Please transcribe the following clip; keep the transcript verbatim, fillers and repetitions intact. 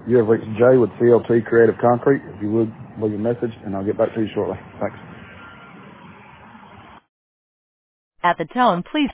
You have reached Jay with C L T Creative Concrete. If you would, leave a message, and I'll get back to you shortly. Thanks. At the tone, please